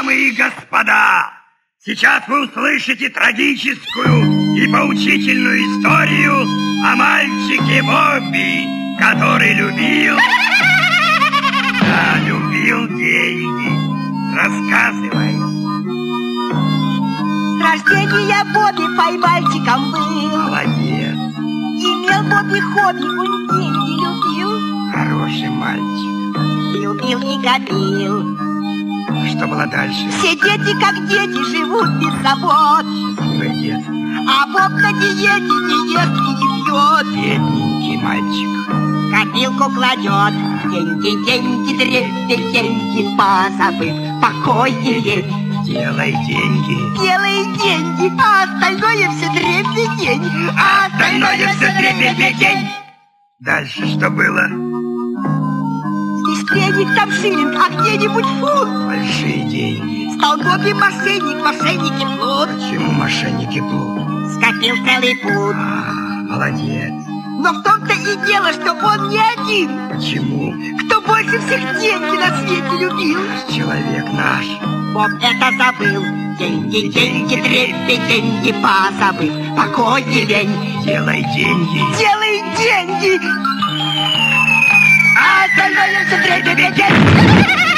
Дамы и господа, сейчас вы услышите трагическую и поучительную историю о мальчике Бобби, который любил деньги. Рассказывай. С рождения Бобби поймальчиком был. Молодец. Имел Бобби хобби, он деньги любил. Хороший мальчик. Любил и копил. Что было дальше? Все дети, как дети, живут без забот. Счастливое детство. А Боб на диете не ест и не пьет. Бедненький мальчик. Копилку кладет. Деньги, деньги, дребедень, деньги, позабыв покое. Делай деньги. Делай деньги, а остальное все дребедень. А остальное все дребедень. Дальше что было? Здесь пенник, там шиллинг, а где-нибудь фунт. Большие деньги. Стал Бобби мошенник, мошенники плут. Почему мошенники плут? Скопил целый пуд. Молодец. Но в том-то и дело, что он не один. Почему? Кто больше всех деньги на свете любил? Человек наш. Боб это забыл. Деньги, деньги, дребедень, позабыв покой и лень. Делай деньги. Делай деньги. А остальное все дребедень.